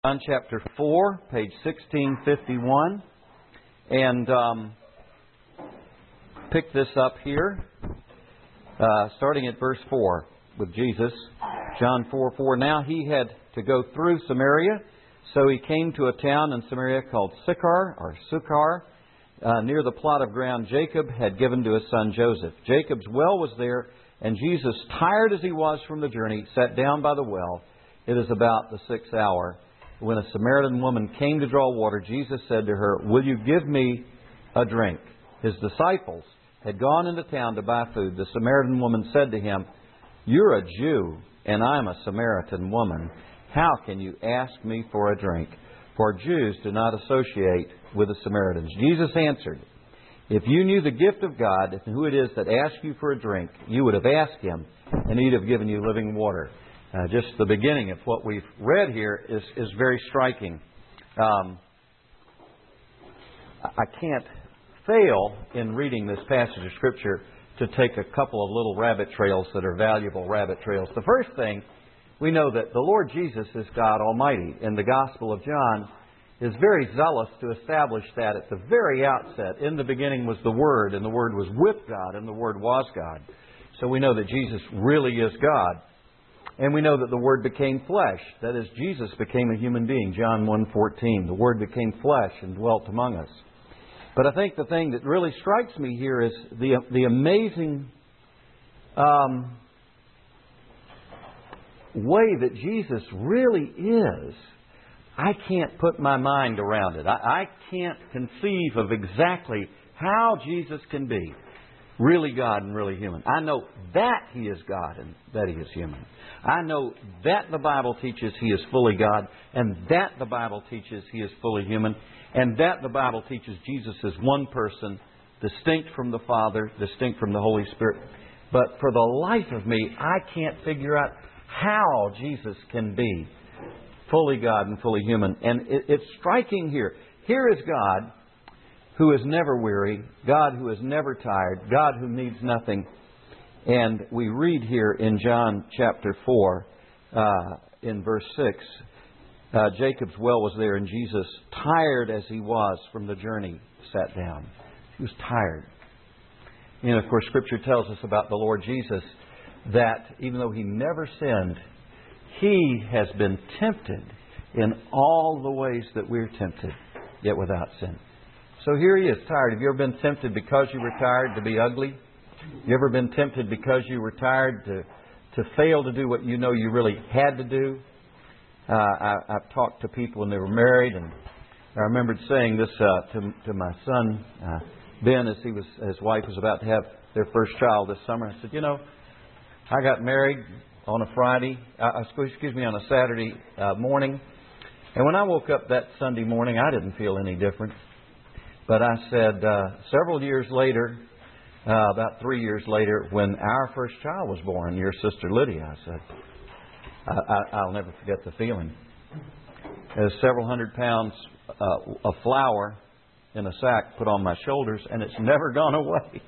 John chapter 4, page 1651, and pick this up here, starting at verse 4 with Jesus. John 4:4. Now he had to go through Samaria, so he came to a town in Samaria called Sychar, near the plot of ground Jacob had given to his son Joseph. Jacob's well was there, and Jesus, tired as he was from the journey, sat down by the well. It is about the 6th hour. When a Samaritan woman came to draw water, Jesus said to her, "Will you give me a drink?" His disciples had gone into town to buy food. The Samaritan woman said to him, "You're a Jew, and I'm a Samaritan woman. How can you ask me for a drink?" For Jews do not associate with the Samaritans. Jesus answered, "If you knew the gift of God and who it is that asks you for a drink, you would have asked Him, and He'd have given you living water." Just the beginning of what we've read here is very striking. I can't fail in reading this passage of Scripture to take a couple of little rabbit trails that are valuable rabbit trails. The first thing, we know that the Lord Jesus is God Almighty. And the Gospel of John is very zealous to establish that at the very outset. In the beginning was the Word, and the Word was with God, and the Word was God. So we know that Jesus really is God. And we know that the Word became flesh. That is, Jesus became a human being. John 1:14. The Word became flesh and dwelt among us. But I think the thing that really strikes me here is the amazing way that Jesus really is. I can't put my mind around it. I can't conceive of exactly how Jesus can be really God and really human. I know that He is God and that He is human. I know that the Bible teaches He is fully God, and that the Bible teaches He is fully human, and that the Bible teaches Jesus is one person, distinct from the Father, distinct from the Holy Spirit. But for the life of me, I can't figure out how Jesus can be fully God and fully human. And it's striking here. Here is God who is never weary, God who is never tired, God who needs nothing. And we read here in John chapter 4, in verse 6, Jacob's well was there, and Jesus, tired as He was from the journey, sat down. He was tired. You know, of course, Scripture tells us about the Lord Jesus that even though He never sinned, He has been tempted in all the ways that we're tempted, yet without sin. So here He is, tired. Have you ever been tempted because you were tired to be ugly? You ever been tempted because you were tired to fail to do what you know you really had to do? I've talked to people when they were married, and I remembered saying this to my son Ben as his wife was about to have their first child this summer. I said, "You know, I got married on a on a Saturday morning, and when I woke up that Sunday morning, I didn't feel any different. But I said, several years later, about 3 years later, when our first child was born, your sister Lydia," I said, I'll never forget the feeling. There's several hundred pounds of flour in a sack put on my shoulders, and it's never gone away.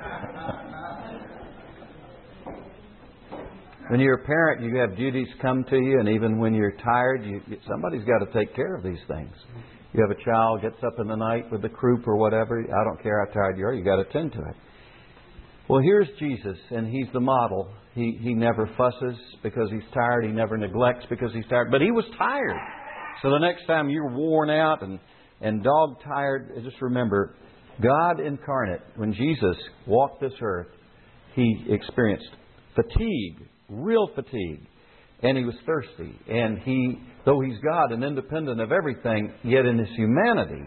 When you're a parent, you have duties come to you, and even when you're tired, somebody's got to take care of these things. You have a child gets up in the night with the croup or whatever. I don't care how tired you are. You got to attend to it. Well, here's Jesus, and He's the model. He never fusses because He's tired. He never neglects because He's tired. But He was tired. So the next time you're worn out and dog-tired, just remember, God incarnate, when Jesus walked this earth, He experienced fatigue, real fatigue. And He was thirsty. And though He's God and independent of everything, yet in His humanity,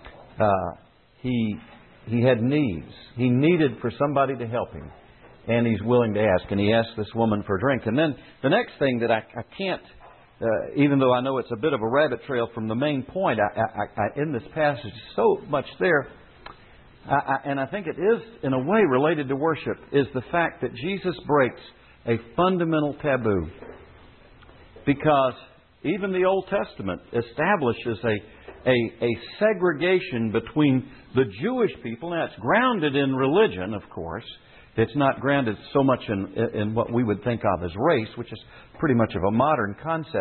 He had needs. He needed for somebody to help Him. And He's willing to ask. And He asked this woman for a drink. And then the next thing that I can't, even though I know it's a bit of a rabbit trail from the main point, in this passage, so much there, and I think it is in a way related to worship, is the fact that Jesus breaks a fundamental taboo. Because even the Old Testament establishes a segregation between the Jewish people. Now, it's grounded in religion, of course. It's not grounded so much in what we would think of as race, which is pretty much of a modern concept.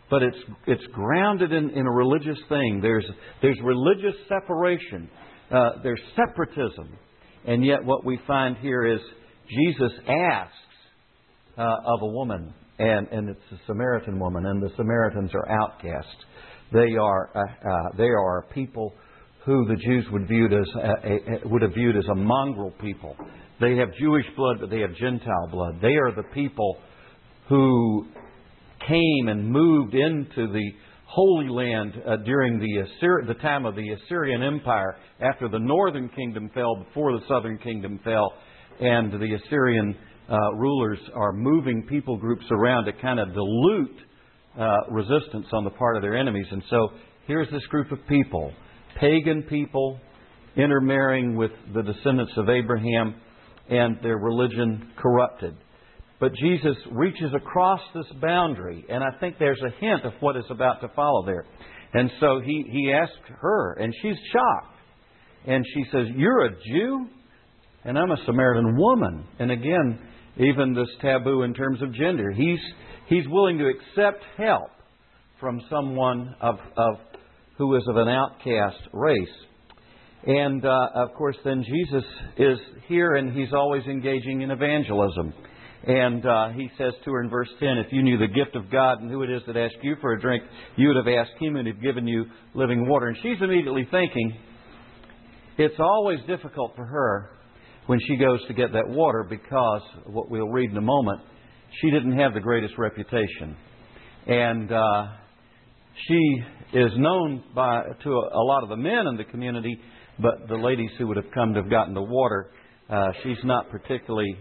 but it's grounded in a religious thing. There's religious separation. There's separatism. And yet what we find here is Jesus asks of a woman, and it's a Samaritan woman, and the Samaritans are outcasts. They are a people who the Jews would have viewed as a mongrel people. They have Jewish blood, but they have Gentile blood. They are the people who came and moved into the Holy Land during the time of the Assyrian Empire, after the northern kingdom fell, before the southern kingdom fell, and the Assyrian rulers are moving people groups around to kind of dilute resistance on the part of their enemies. And so here's this group of people, pagan people, intermarrying with the descendants of Abraham, and their religion corrupted. But Jesus reaches across this boundary, and I think there's a hint of what is about to follow there. And so he asks her, and she's shocked. And she says, "You're a Jew, and I'm a Samaritan woman." And again, even this taboo in terms of gender. He's willing to accept help from someone who is of an outcast race. And of course, then Jesus is here, and He's always engaging in evangelism. And He says to her in verse 10, "If you knew the gift of God and who it is that asks you for a drink, you would have asked Him and He'd given you living water." And she's immediately thinking, it's always difficult for her when she goes to get that water, because what we'll read in a moment, she didn't have the greatest reputation. And she is known to a lot of the men in the community, but the ladies who would have come to have gotten the water, she's not particularly...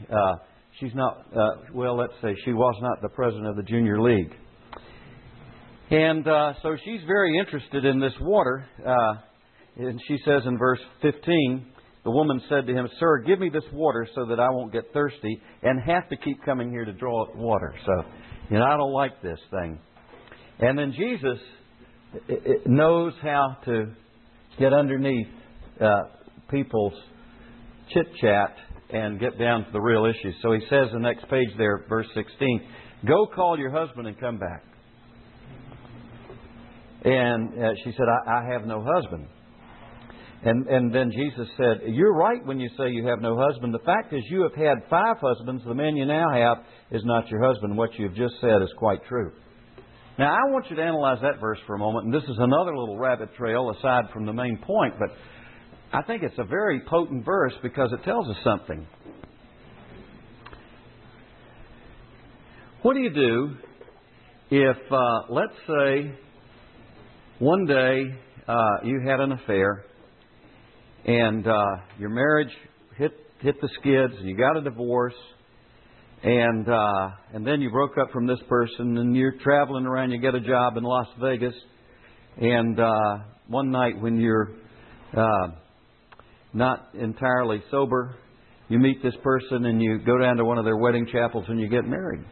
let's say she was not the president of the junior league. And so she's very interested in this water. And she says in verse 15, the woman said to him, "Sir, give me this water so that I won't get thirsty and have to keep coming here to draw water." So, I don't like this thing. And then Jesus knows how to get underneath people's chit-chat and get down to the real issues. So he says the next page there, verse 16, "Go call your husband and come back." And she said, I have no husband. And then Jesus said, "You're right when you say you have no husband. The fact is you have had 5 husbands. The man you now have is not your husband. What you've just said is quite true." Now, I want you to analyze that verse for a moment. And this is another little rabbit trail aside from the main point. But I think it's a very potent verse because it tells us something. What do you do if, let's say, one day you had an affair and your marriage hit the skids and you got a divorce, and then you broke up from this person and you're traveling around, you get a job in Las Vegas, and one night when you're not entirely sober, you meet this person and you go down to one of their wedding chapels and you get married.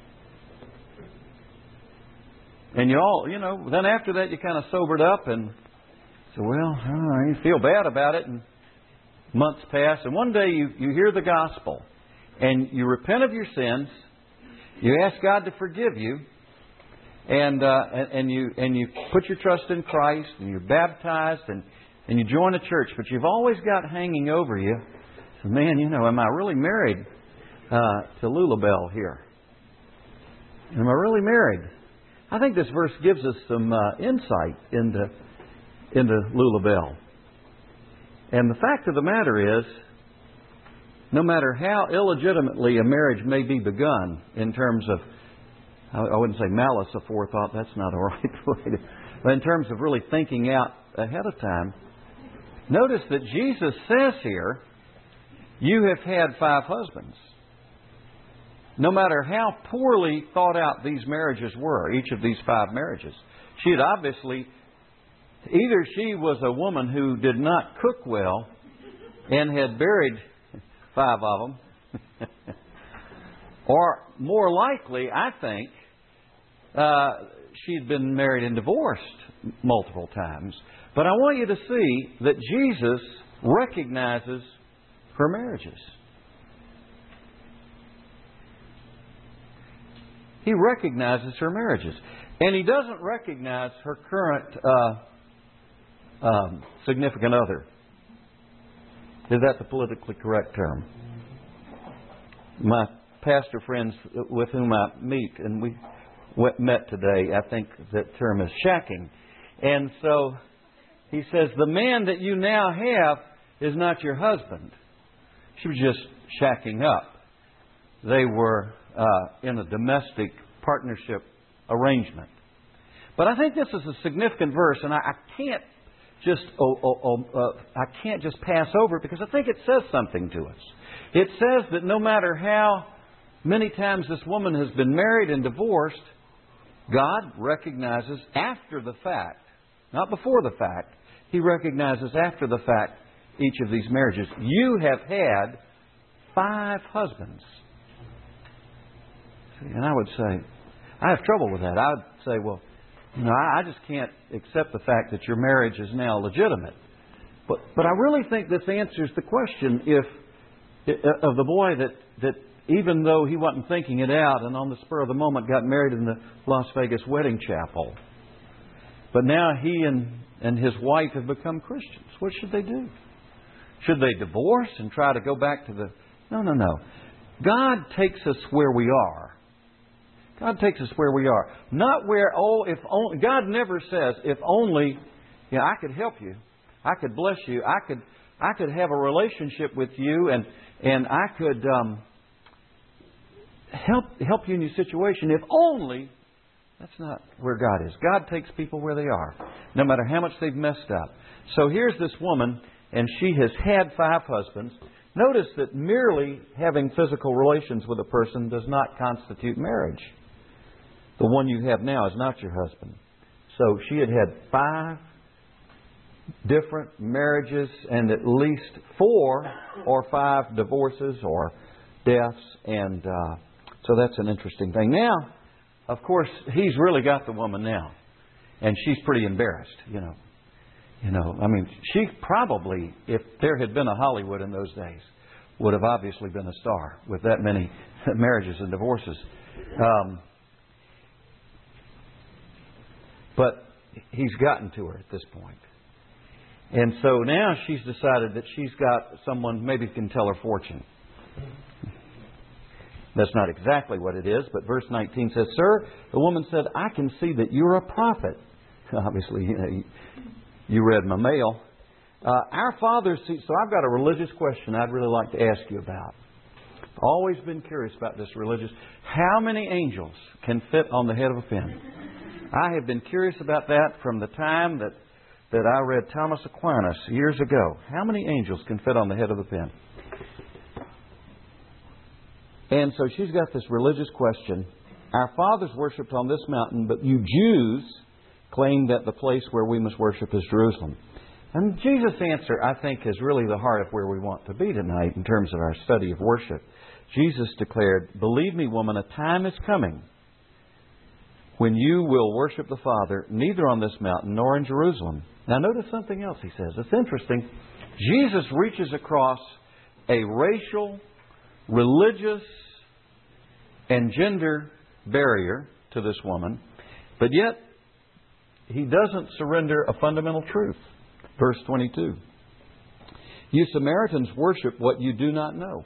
And then after that you kind of sobered up and said, you feel bad about it, and months pass, and one day you hear the gospel and you repent of your sins, you ask God to forgive you, and you put your trust in Christ, and you're baptized, and you join a church, but you've always got hanging over you, man, am I really married to Lulabelle here? Am I really married? I think this verse gives us some insight into Lulabelle. And the fact of the matter is, no matter how illegitimately a marriage may be begun, in terms of, I wouldn't say malice aforethought, that's not a right way to, but in terms of really thinking out ahead of time, notice that Jesus says here, you have had 5 husbands. No matter how poorly thought out these marriages were, each of these 5 marriages, she had obviously, either she was a woman who did not cook well and had buried 5 of them, or more likely, I think, she'd been married and divorced multiple times. But I want you to see that Jesus recognizes her marriages. He recognizes her marriages. And he doesn't recognize her current significant other. Is that the politically correct term? My pastor friends with whom I meet, and we met today, I think that term is shacking. And so he says, the man that you now have is not your husband. She was just shacking up. They were in a domestic partnership arrangement. But I think this is a significant verse, and I can't just pass over it because I think it says something to us. It says that no matter how many times this woman has been married and divorced, God recognizes after the fact, not before the fact, He recognizes after the fact each of these marriages. You have had 5 husbands. And I would say, I have trouble with that. I would say, well, I just can't accept the fact that your marriage is now legitimate. But I really think this answers the question of the boy that even though he wasn't thinking it out and on the spur of the moment got married in the Las Vegas wedding chapel. But now he and his wife have become Christians. What should they do? Should they divorce and try to go back to the... No. God takes us where we are. God takes us where we are. Not where, if only... God never says, if only, I could help you. I could bless you. I could have a relationship with you and I could help you in your situation. If only... That's not where God is. God takes people where they are, no matter how much they've messed up. So here's this woman, and she has had 5 husbands. Notice that merely having physical relations with a person does not constitute marriage. The one you have now is not your husband. So she had 5 different marriages and at least 4 or 5 divorces or deaths. And so that's an interesting thing. Now, of course, he's really got the woman now. And she's pretty embarrassed, I mean, she probably, if there had been a Hollywood in those days, would have obviously been a star with that many marriages and divorces. But he's gotten to her at this point. And so now she's decided that she's got someone maybe can tell her fortune. That's not exactly what it is, but verse 19 says, Sir, the woman said, I can see that you're a prophet. Obviously, you read my mail. Our fathers, so I've got a religious question I'd really like to ask you about. Always been curious about this religious. How many angels can fit on the head of a pin? I have been curious about that from the time that I read Thomas Aquinas years ago. How many angels can fit on the head of a pin? And so she's got this religious question. Our fathers worshipped on this mountain, but you Jews claim that the place where we must worship is Jerusalem. And Jesus' answer, I think, is really the heart of where we want to be tonight in terms of our study of worship. Jesus declared, Believe me, woman, a time is coming when you will worship the Father neither on this mountain nor in Jerusalem. Now notice something else he says. It's interesting. Jesus reaches across a racial, religious, and gender barrier to this woman, but yet He doesn't surrender a fundamental truth. Verse 22. You Samaritans worship what you do not know.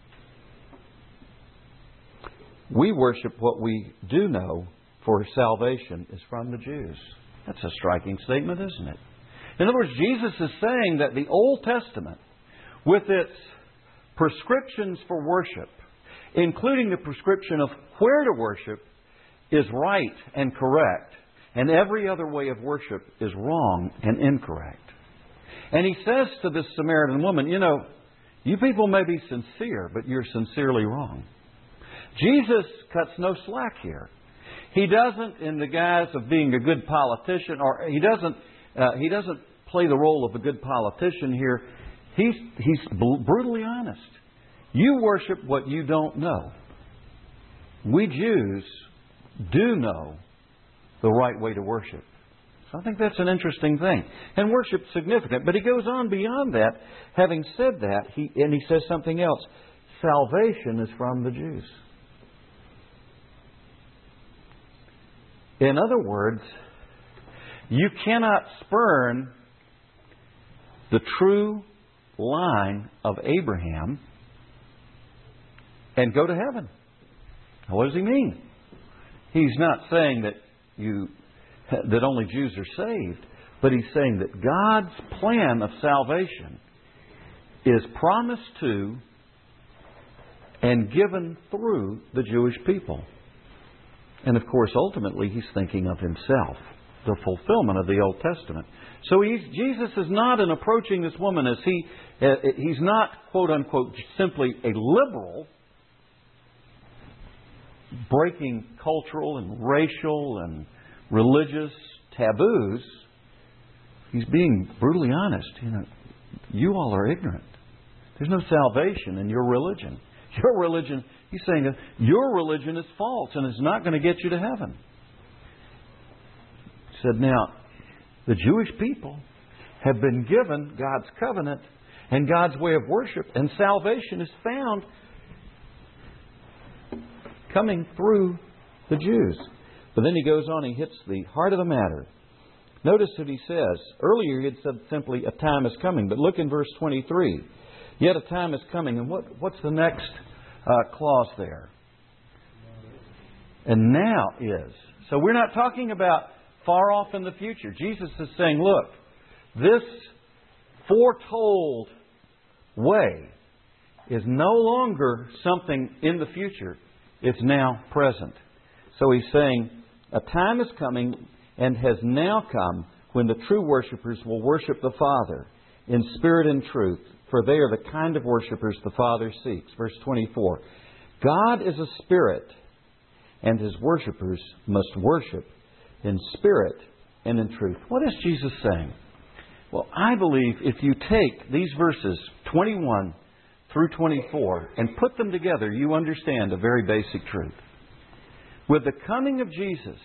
We worship what we do know, for salvation is from the Jews. That's a striking statement, isn't it? In other words, Jesus is saying that the Old Testament, with its prescriptions for worship, including the prescription of where to worship, is right and correct, and every other way of worship is wrong and incorrect. And He says to this Samaritan woman, you people may be sincere, but you're sincerely wrong. Jesus cuts no slack here. He doesn't, in the guise of being a good politician, or He doesn't play the role of a good politician here. He's brutally honest. You worship what you don't know. We Jews do know the right way to worship. So I think that's an interesting thing. And worship's significant. But He goes on beyond that. Having said that, He says something else. Salvation is from the Jews. In other words, you cannot spurn the true line of Abraham and go to heaven. Now, what does he mean? He's not saying that only Jews are saved, but he's saying that God's plan of salvation is promised to and given through the Jewish people. And of course, ultimately, he's thinking of himself, the fulfillment of the Old Testament. So Jesus is not in approaching this woman as he's not, quote unquote, simply a liberal, breaking cultural and racial and religious taboos. He's being brutally honest. You all are ignorant. There's no salvation in your religion. Your religion, he's saying that your religion is false and it's not going to get you to heaven. He said, now, the Jewish people have been given God's covenant and God's way of worship, and salvation is found coming through the Jews. But then he goes on, he hits the heart of the matter. Notice that he says, earlier he had said simply, a time is coming. But look in verse 23. Yet a time is coming. And what's the next clause there? And now is. So we're not talking about far off in the future. Jesus is saying, look, this foretold way is no longer something in the future. It's now present. So he's saying, a time is coming and has now come when the true worshipers will worship the Father in spirit and truth, for they are the kind of worshipers the Father seeks. Verse 24. God is a spirit, and His worshipers must worship in spirit and in truth. What is Jesus saying? Well, I believe if you take these verses 21 through 24 and put them together, you understand a very basic truth. With the coming of Jesus,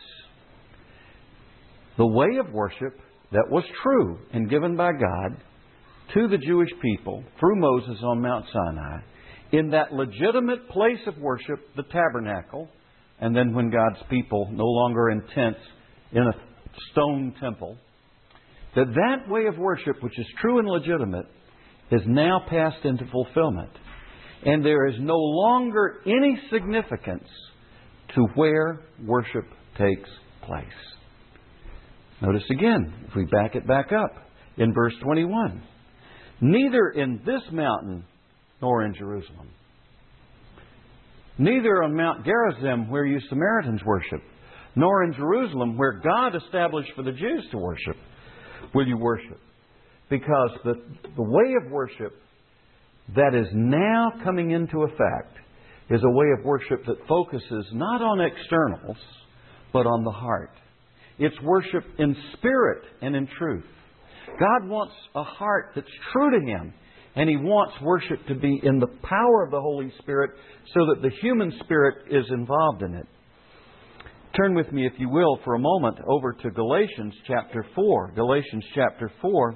the way of worship that was true and given by God to the Jewish people through Moses on Mount Sinai, in that legitimate place of worship, the tabernacle, and then when God's people no longer in tents in a stone temple, that way of worship, which is true and legitimate, is now passed into fulfillment. And there is no longer any significance to where worship takes place. Notice again, if we back it back up, in verse 21. Neither in this mountain nor in Jerusalem. Neither on Mount Gerizim where you Samaritans worship, nor in Jerusalem where God established for the Jews to worship, will you worship. Because the way of worship that is now coming into effect is a way of worship that focuses not on externals, but on the heart. It's worship in spirit and in truth. God wants a heart that's true to Him. And He wants worship to be in the power of the Holy Spirit so that the human spirit is involved in it. Turn with me, if you will, for a moment over to Galatians chapter 4. Galatians chapter 4.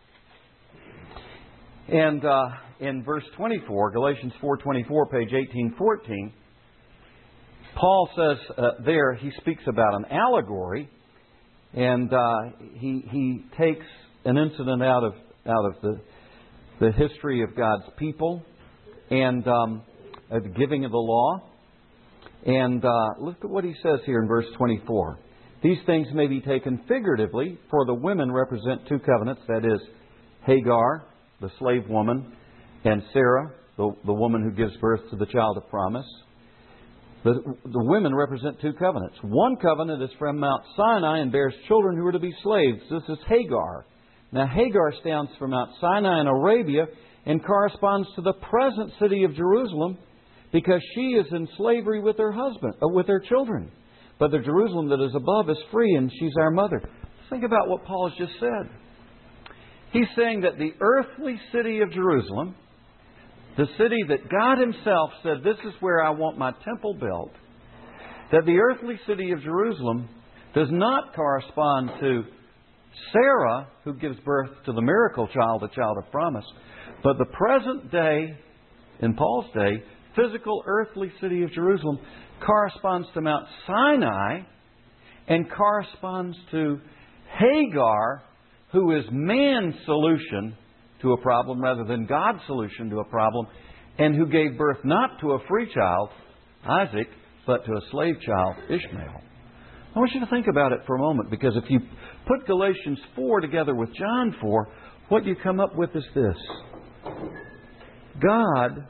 And in verse 24, Galatians 4:24, page 1814, Paul says there, he speaks about an allegory. And he takes an incident out of the history of God's people and the giving of the law. And look at what he says here in verse 24. These things may be taken figuratively, for the women represent two covenants, that is, Hagar, the slave woman, and Sarah, the woman who gives birth to the child of promise. The women represent two covenants. One covenant is from Mount Sinai and bears children who are to be slaves. This is Hagar. Now, Hagar stands for Mount Sinai in Arabia and corresponds to the present city of Jerusalem because she is in slavery with her husband, with her children. But the Jerusalem that is above is free, and she's our mother. Think about what Paul has just said. He's saying that the earthly city of Jerusalem, the city that God Himself said, this is where I want my temple built, that the earthly city of Jerusalem does not correspond to Sarah, who gives birth to the miracle child, the child of promise, but the present day, in Paul's day, physical earthly city of Jerusalem corresponds to Mount Sinai and corresponds to Hagar, who is man's solution to a problem rather than God's solution to a problem, and who gave birth not to a free child, Isaac, but to a slave child, Ishmael. I want you to think about it for a moment, because if you put Galatians 4 together with John 4, what you come up with is this. God,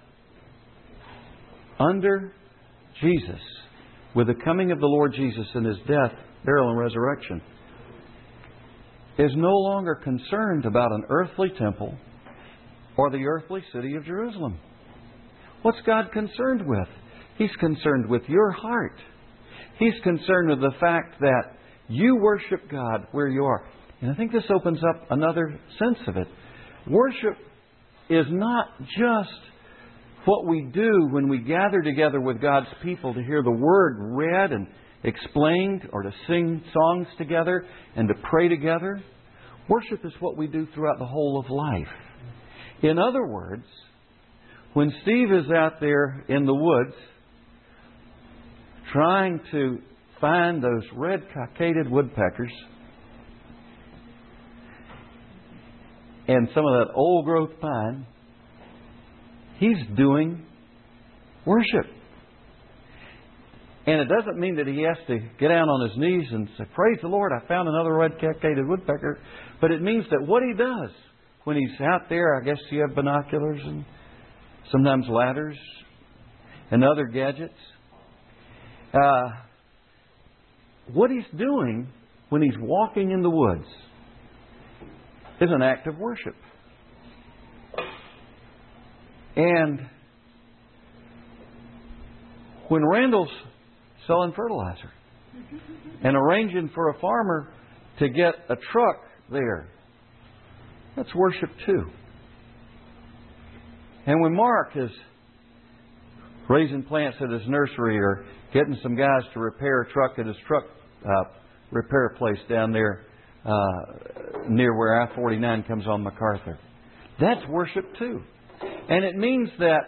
under Jesus, with the coming of the Lord Jesus and His death, burial, and resurrection, is no longer concerned about an earthly temple or the earthly city of Jerusalem. What's God concerned with? He's concerned with your heart. He's concerned with the fact that you worship God where you are. And I think this opens up another sense of it. Worship is not just what we do when we gather together with God's people to hear the Word read and explained, or to sing songs together and to pray together. Worship is what we do throughout the whole of life. In other words, when Steve is out there in the woods trying to find those red-cockaded woodpeckers and some of that old-growth pine, he's doing worship. And it doesn't mean that he has to get down on his knees and say, "Praise the Lord, I found another red-cockaded woodpecker." But it means that what he does when he's out there, I guess you have binoculars and sometimes ladders and other gadgets. What he's doing when he's walking in the woods is an act of worship. And when Randall's selling fertilizer and arranging for a farmer to get a truck there, that's worship too. And when Mark is raising plants at his nursery, or getting some guys to repair a truck at his truck repair place down there near where I-49 comes on MacArthur, that's worship too. And it means that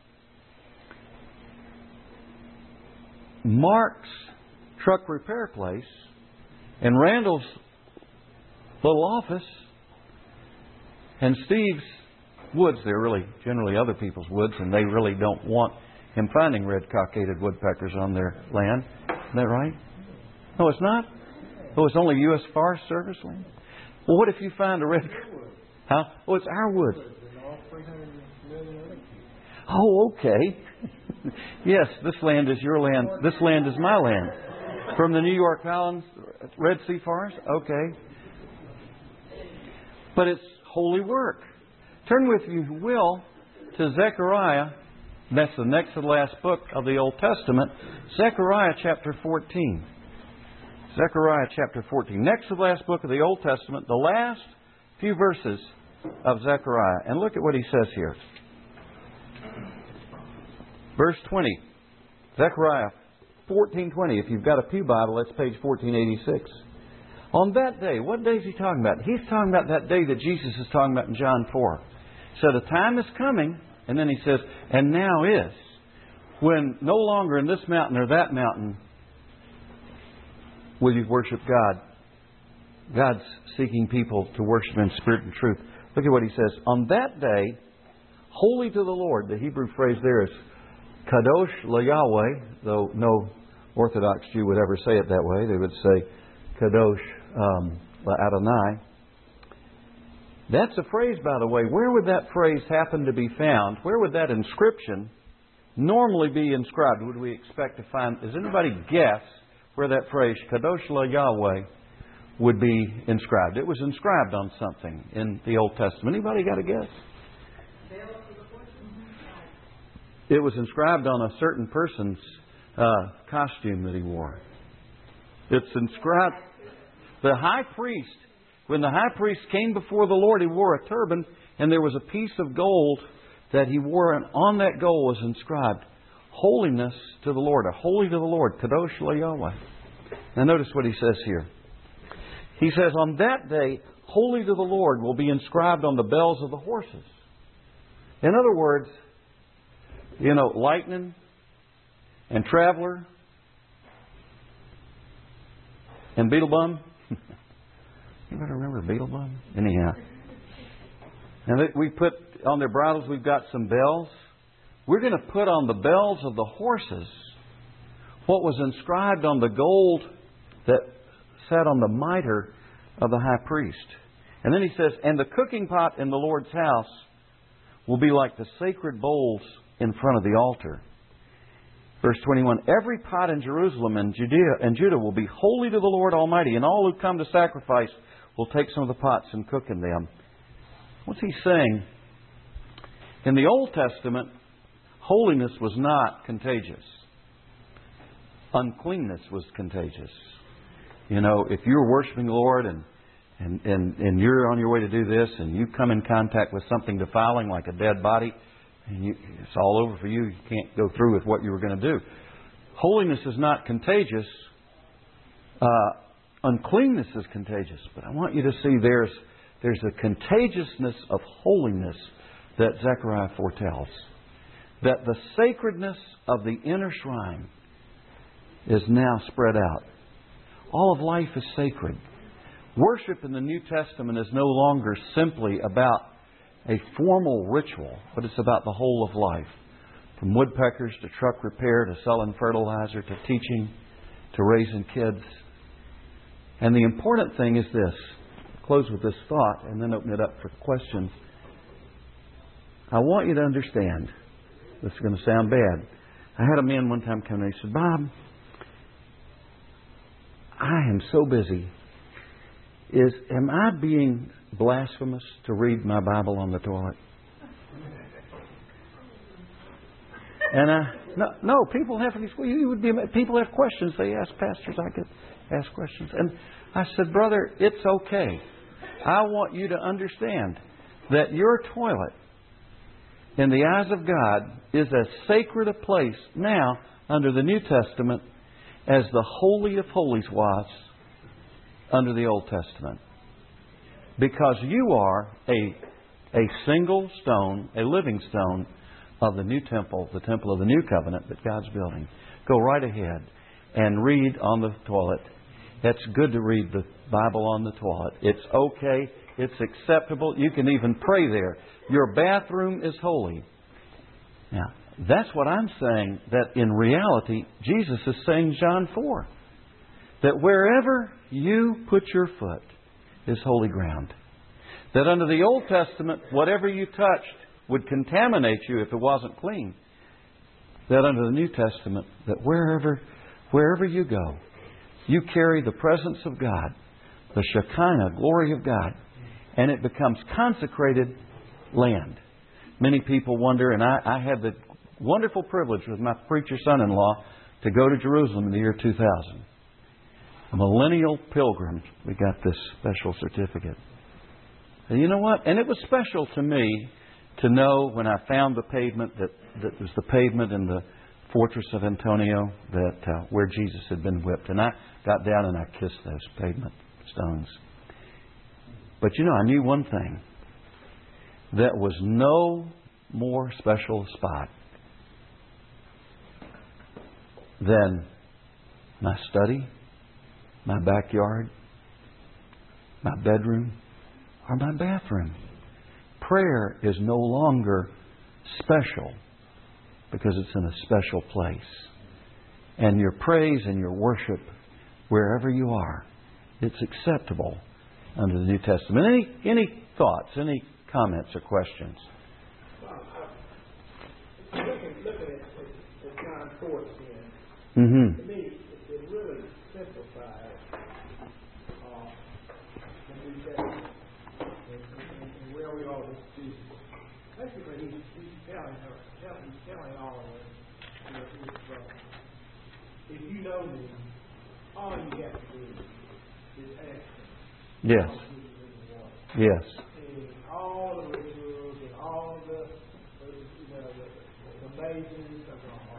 Mark's truck repair place and Randall's little office and Steve's woods, they're really generally other people's woods, and they really don't want him finding red-cockaded woodpeckers on their land. Isn't that right? No, it's not? Oh, it's only U.S. Forest Service land? Well, what if you find a red... Huh? Oh, it's our woods. Oh, okay. Yes, this land is your land. This land is my land. From the New York Highlands, Red Sea Forest? Okay. But it's holy work. Turn with you, if you will, to Zechariah. That's the next to the last book of the Old Testament. Zechariah chapter 14. Zechariah chapter 14. Next to the last book of the Old Testament, the last few verses of Zechariah. And look at what he says here. Verse 20. Zechariah 14:20. If you've got a Pew Bible, that's page 1486. On that day, what day is he talking about? He's talking about that day that Jesus is talking about in John 4. So the time is coming, and then he says, and now is, when no longer in this mountain or that mountain will you worship God. God's seeking people to worship in spirit and truth. Look at what he says. On that day, holy to the Lord, the Hebrew phrase there is Kadosh LaYahweh, though no Orthodox Jew would ever say it that way. They would say Kadosh LaAdonai. That's a phrase, by the way. Where would that phrase happen to be found? Where would that inscription normally be inscribed? Would we expect to find... Does anybody guess where that phrase, Kadosh LaYahweh, would be inscribed? It was inscribed on something in the Old Testament. Anybody got a guess? It was inscribed on a certain person's costume that he wore. It's inscribed... The high priest... When the high priest came before the Lord, he wore a turban, and there was a piece of gold that he wore, and on that gold was inscribed, holiness to the Lord, or holy to the Lord, Kadosh LaYahweh. Now notice what he says here. He says, on that day, holy to the Lord will be inscribed on the bells of the horses. In other words, lightning and traveler And Beetlebum? Anybody remember Beetlebum? Anyhow. And we put on their bridles, we've got some bells. We're going to put on the bells of the horses what was inscribed on the gold that sat on the mitre of the high priest. And then he says, and the cooking pot in the Lord's house will be like the sacred bowls in front of the altar. Verse 21, every pot in Jerusalem and Judah will be holy to the Lord Almighty, and all who come to sacrifice will take some of the pots and cook in them. What's he saying? In the Old Testament, holiness was not contagious. Uncleanness was contagious. You know, if you're worshiping the Lord and you're on your way to do this and you come in contact with something defiling like a dead body, and it's all over for you, you can't go through with what you were going to do. Holiness is not contagious. Uncleanness is contagious. But I want you to see there's a contagiousness of holiness that Zechariah foretells. That the sacredness of the inner shrine is now spread out. All of life is sacred. Worship in the New Testament is no longer simply about a formal ritual, but it's about the whole of life. From woodpeckers to truck repair to selling fertilizer to teaching to raising kids. And the important thing is this. I'll close with this thought and then open it up for questions. I want you to understand. This is going to sound bad. I had a man one time come in and he said, Bob, I am so busy. Am I being blasphemous to read my Bible on the toilet? And no, people have these. People have questions. They ask pastors. I could ask questions, and I said, brother, it's okay. I want you to understand that your toilet, in the eyes of God, is as sacred a place now under the New Testament as the Holy of Holies was under the Old Testament. Because you are a single stone, a living stone of the new temple, the temple of the new covenant that God's building. Go right ahead and read on the toilet. It's good to read the Bible on the toilet. It's okay. It's acceptable. You can even pray there. Your bathroom is holy. Now, that's what I'm saying, that in reality, Jesus is saying, John 4, that wherever you put your foot is holy ground. That under the Old Testament, whatever you touched would contaminate you if it wasn't clean. That under the New Testament, that wherever you go, you carry the presence of God, the Shekinah, glory of God, and it becomes consecrated land. Many people wonder, and I had the wonderful privilege with my preacher son-in-law to go to Jerusalem in the year 2000. A millennial pilgrim, we got this special certificate. And you know what? And it was special to me to know when I found the pavement that was the pavement in the fortress of Antonio that where Jesus had been whipped. And I got down and I kissed those pavement stones. But you know, I knew one thing. That was no more special spot than my study, my backyard, my bedroom, or my bathroom. Prayer is no longer special because it's in a special place. And your praise and your worship, wherever you are, it's acceptable under the New Testament. Any thoughts, any comments or questions? Looking at John 4 again, Mm-hmm. to me, it really simplifies when we say, and where we are with Jesus. Basically, he's telling all of us, if you know me, all you have to do is ask him. Yes. Yes. And all the rituals and all the amazing of God.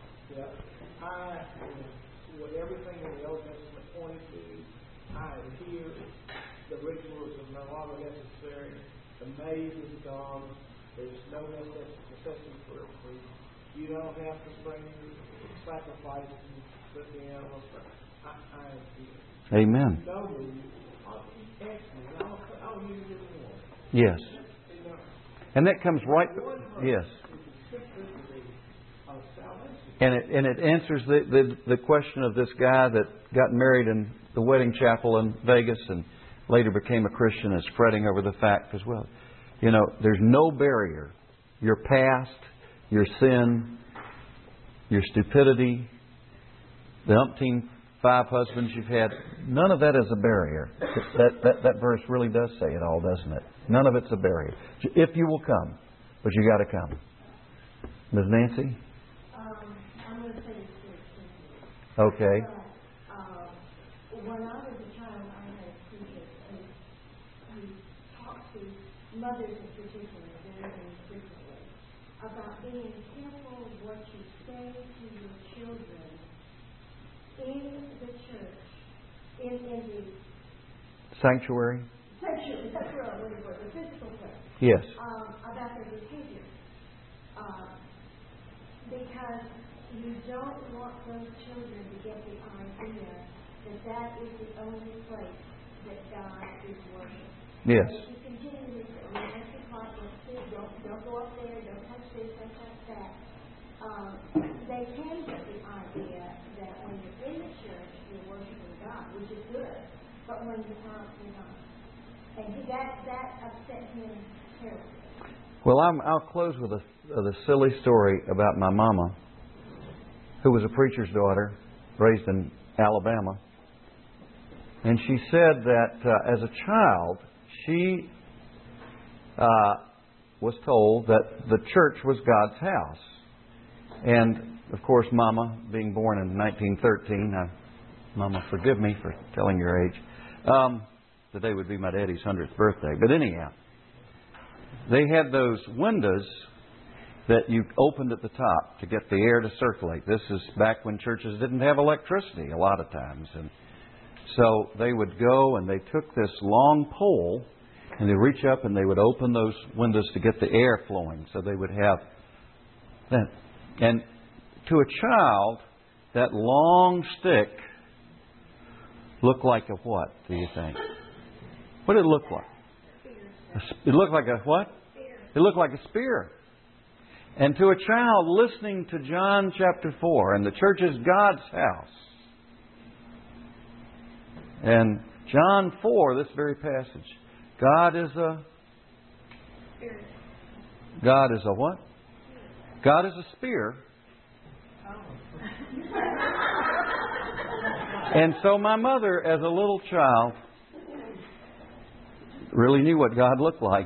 What everything in the Old Testament pointed to, I adhere. The rituals are no longer necessary. The maze is gone. There's no necessity for a priest. You don't have to bring sacrifices and put the animals. I adhere. Amen. You know me. You text me, and I'll use it more. Yes. You know, And that comes right... Yes. And it answers the question of this guy that got married in the wedding chapel in Vegas and later became a Christian, is fretting over the fact as well. You know, there's no barrier. Your past, your sin, your stupidity, the umpteen 5 husbands you've had, none of that is a barrier. That verse really does say it all, doesn't it? None of it's a barrier. If you will come, but you got to come. Ms. Nancy? I'm going to say this first. Okay. When I was a child, I had a teacher who talked to mothers in particular very frequently about being careful what you say to your children in the church, in the Sanctuary? sanctuary, the physical place. Yes. About their behavior. Because you don't want those children to get the idea that is the only place that God is working. Yes. If you continue to say, that's the closet, don't go up there, don't touch this, don't touch that. They can get the idea that when you're in the church, you're worshiping God, which is good, but when you're not, you're not. And that upset him terribly. Well, I'll close with a silly story about my mama, who was a preacher's daughter, raised in Alabama. And she said that as a child, she was told that the church was God's house. And, of course, Mama, being born in 1913, Mama, forgive me for telling your age. Today would be my daddy's 100th birthday. But anyhow, they had those windows that you opened at the top to get the air to circulate. This is back when churches didn't have electricity a lot of times. And so they would go and they took this long pole and they'd reach up and they would open those windows to get the air flowing. So they would have that. And to a child, that long stick looked like a what, do you think? What did it look like? It looked like a what? It looked like a spear. And to a child listening to John chapter 4, and the church is God's house. And John 4, this very passage, God is a what? God is a spear. And so my mother, as a little child, really knew what God looked like.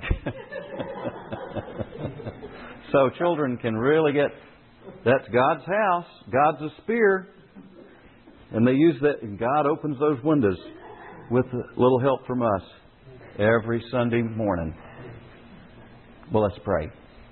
So children can really get, that's God's house. God's a spear. And they use that, and God opens those windows with a little help from us every Sunday morning. Well, let's pray.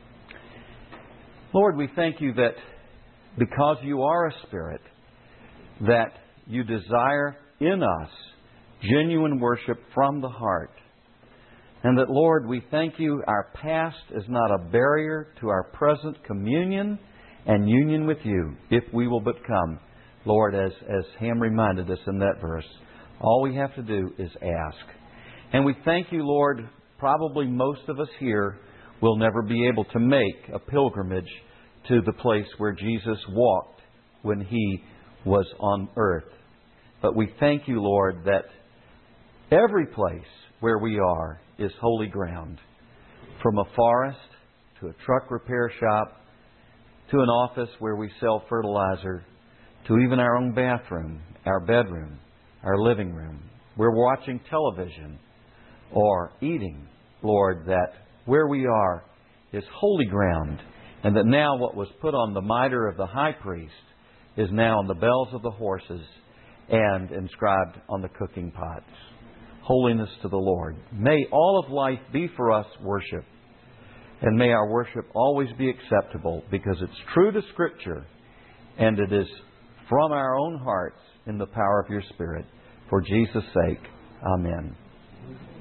Lord, we thank you that because you are a spirit, that you desire in us genuine worship from the heart. And that, Lord, we thank you, our past is not a barrier to our present communion and union with you, if we will but come. Lord, as Ham reminded us in that verse, all we have to do is ask. And we thank you, Lord, probably most of us here will never be able to make a pilgrimage to the place where Jesus walked when He was on earth. But we thank you, Lord, that every place where we are is holy ground. From a forest to a truck repair shop to an office where we sell fertilizer to even our own bathroom, our bedroom, our living room. We're watching television or eating, Lord, that where we are is holy ground, and that now what was put on the mitre of the high priest is now on the bells of the horses and inscribed on the cooking pots. Holiness to the Lord. May all of life be for us worship, and may our worship always be acceptable, because it's true to Scripture and it is from our own hearts in the power of your Spirit. For Jesus' sake, amen.